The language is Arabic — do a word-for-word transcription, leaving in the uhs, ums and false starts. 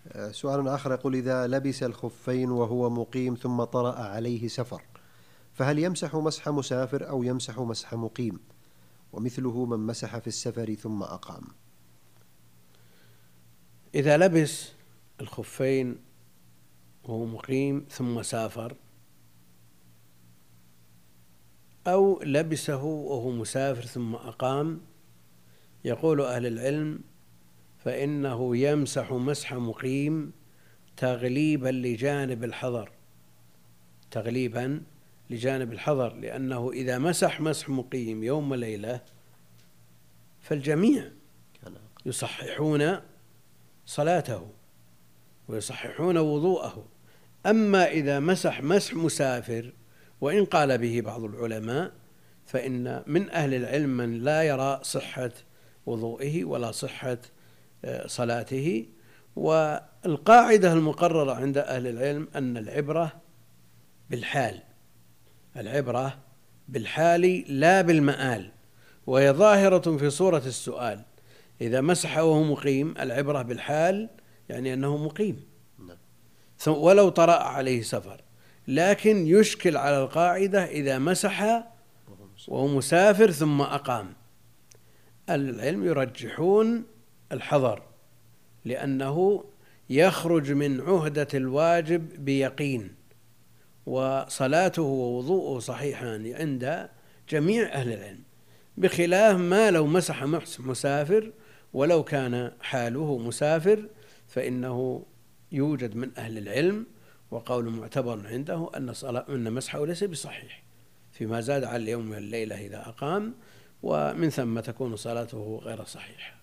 سؤال آخر يقول: إذا لبس الخفين وهو مقيم ثم طرأ عليه سفر، فهل يمسح مسح مسافر أو يمسح مسح مقيم؟ ومثله من مسح في السفر ثم أقام. إذا لبس الخفين وهو مقيم ثم سافر، أو لبسه وهو مسافر ثم أقام، يقول أهل العلم فإنه يمسح مسح مقيم تغليبا لجانب الحضر، تغليبا لجانب الحضر، لأنه إذا مسح مسح مقيم يوم وليلة فالجميع يصححون صلاته ويصححون وضوءه. أما إذا مسح مسح مسافر، وإن قال به بعض العلماء، فإن من أهل العلم من لا يرى صحة وضوئه ولا صحة صلاته. والقاعدة المقررة عند أهل العلم أن العبرة بالحال، العبرة بالحال لا بالمآل، وهي ظاهرة في صورة السؤال. إذا مسح وهو مقيم العبرة بالحال، يعني أنه مقيم ولو طرأ عليه سفر. لكن يشكل على القاعدة إذا مسح وهو مسافر ثم أقام. العلم يرجحون الحضر، لأنه يخرج من عهدة الواجب بيقين، وصلاته ووضوءه صحيحان عند جميع أهل العلم، بخلاف ما لو مسح مسافر ولو كان حاله مسافر، فإنه يوجد من أهل العلم وقول معتبر عنده أن صلاة أن مسحه ليس بصحيح فيما زاد على اليوم والليلة إذا أقام، ومن ثم تكون صلاته غير صحيحة.